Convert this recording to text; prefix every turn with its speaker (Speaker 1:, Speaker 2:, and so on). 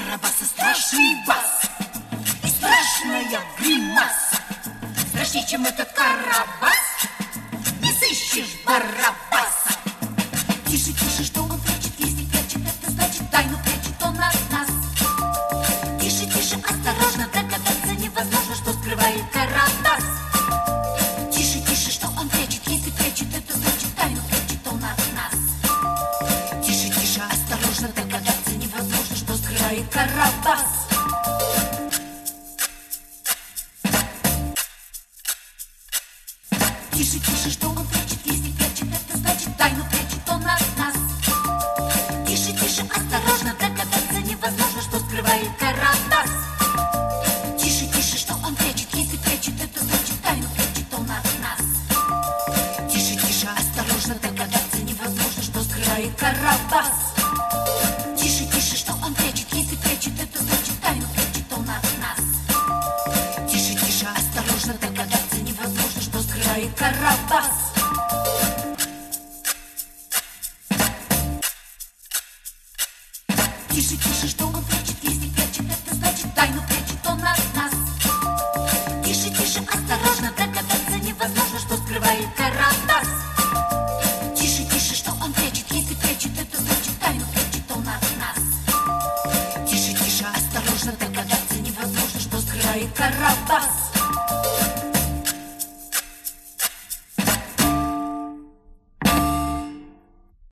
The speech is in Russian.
Speaker 1: Карабаса страшный бас и страшная гримаса. Страшнее, чем этот Карабас, не сыщешь Барабаса. Тише, тише, что он прячет, если прячет, это значит тайну прячет он от нас. Тише, тише, осторожно, догадаться невозможно, что скрывает Карабас. Тише, тише, что он прячет, если прячет, это значит тайну прячет он от нас. Тише, тише, осторожно, догадаться невозможно, что скрывает Карабас. Тише, тише, что он прячет, если прячет, это значит тайну прячет он от нас. Тише, тише, осторожно, догадаться невозможно, что скрывает Карабас. Тише, тише, что он прячет, если прячет, это значит тайну прячет он от нас. Тише, тише, осторожно, догадаться невозможно, что скрывает Карабас. Тише, тише, что он прячет, если прячет, это значит тайну прячет он от нас. Тише, тише, осторожно, догадаться невозможно, что скрывает Карабас. Тише, тише, что он прячет, если прячет, это значит тайну прячет он от нас. Тише, тише, осторожно, догадаться невозможно, что скрывает Карабас. Тише, тише, что он прячет, если прячет, это значит тайну прячет он от нас. Тише, тише, осторожно, догадаться невозможно, что скрывает Карабас.